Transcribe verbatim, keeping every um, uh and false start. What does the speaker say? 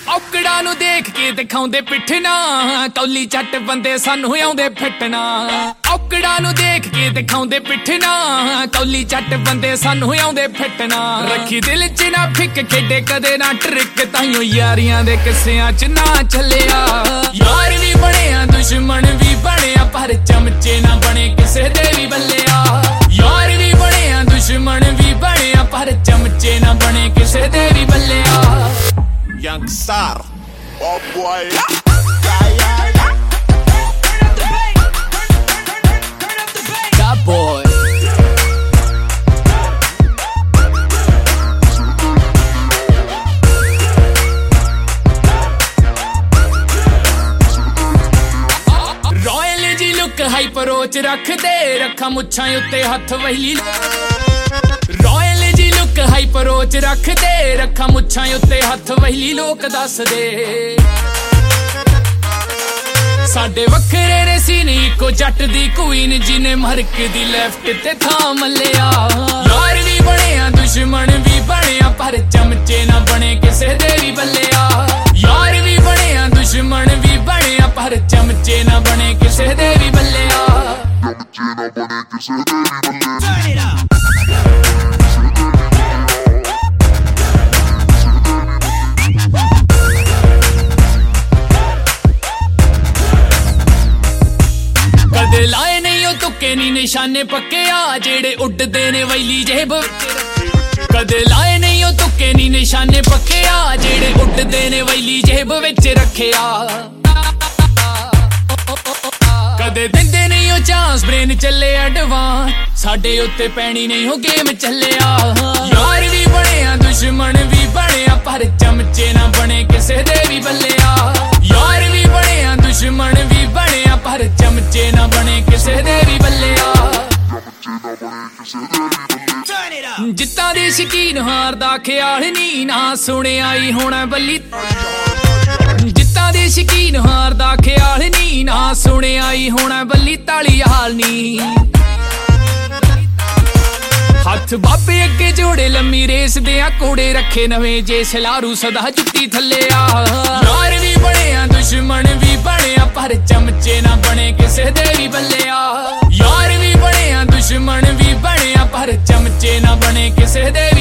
ਔਕੜਾਂ ਨੂੰ ਦੇਖ ਕੇ ਦਿਖਾਉਂਦੇ ਪਿੱਠਣਾ, ਕੌਲੀ ਚੱਟ ਬੰਦੇ ਸਾਨੂੰ ਆਉਂਦੇ ਫਿੱਟਣਾ। ਔਕੜਾਂ ਨੂੰ ਦੇਖ ਕੇ ਦਿਖਾਉਂਦੇ ਪਿੱਠਣਾ, ਕੌਲੀ ਚੱਟ ਬੰਦੇ ਸਾਨੂੰ ਆਉਂਦੇ ਫਿੱਟਣਾ। ਰੱਖੀ ਦਿਲ ਚ ਨਾ ਫਿੱਕ, ਖੇਡੇ ਕਦੇ ਨਾ ਟਰਿਕ, ਤਾਈਓ ਯਾਰੀਆਂ ਦੇ ਕਿੱਸਿਆਂ ਚ ਨਾ ਚੱਲਿਆ। ਯਾਰ ਵੀ ਬਣਿਆ ਦੁਸ਼ਮਣ ਵੀ ਬਣਿਆ, ਪਰ ਚਮਚੇ ਨਾ ਬਣੇ ਕਿਸੇ ਦੇ ਵੀ ਬੱਲਿਆ। ਯਾਰ ਵੀ ਬਣਿਆ ਦੁਸ਼ਮਣ ਵੀ ਬਣਿਆ, ਪਰ ਚਮਚੇ ਨਾ ਬਣੇ ਕਿਸੇ ਦੇ ਵੀ ਬੱਲਿਆ। Young Sar, oh boy. That boy. Royal ji look hyper रोच रख दे, रखा मुच्छां उत्ते हथ वहीली। रॉयल जी लुक हाइपर रोच रख दे, रखा मुच्छां उत्ते हथ वहीली लोक दस दे। साडे वखरे ने सीन इको जट दी क्वीन, जिने मरक दी लेफ्ट ते थां मल्लिया। यार भी बनिया दुश्मन भी बनिया, पर चमचे ना बने किसे दे भी बल्लिया। यार भी बनिया दुश्मन भी बनिया, पर चमचे ना बने किसे दे भी बल्लिया। Turn it up. कदे लाए नहीं ओ तुक्के नी निशाने पक्के आ, जेड़े उड्डदे ने वैली जेब। कदे लाए नहीं ओ तुक्के नी निशाने पक्के आ, जेड़े उड्डदे ने वैली जेब विच रखे आ। कदे दिंदे नहीं ओ चांस, ब्रेन चले एडवांस, साडे उत्ते पैनी नहीं हो गेम चलिया। यार भी बनिया दुश्मन भी बनिया, पर चमचे ना बने किसे दे भी बल्लिया। यार भी बनिया दुश्मन भी बनिया, पर चमचे ना बने किसे दे भी बल्लिया। जित्तां दे शकीन हार दा ख्याल नी, ना सुने आई होना बल्ली। जित्तां दे शकीन हार दा ख्याल नी, ना सुने आई होना बल्ली ताली हाल नी। हथ बाबे अगे जोड़े लम्मी रेस दिया, कोड़े रखे नवे जे सलारू सदा जुत्ती थल्ले आ। यार भी बनिया दुश्मन भी बनिया, पर चमचे ना बने किसे दे भी बल्लिया। यार भी बनिया दुश्मन भी बनिया, पर चमचे ना बने किसे दे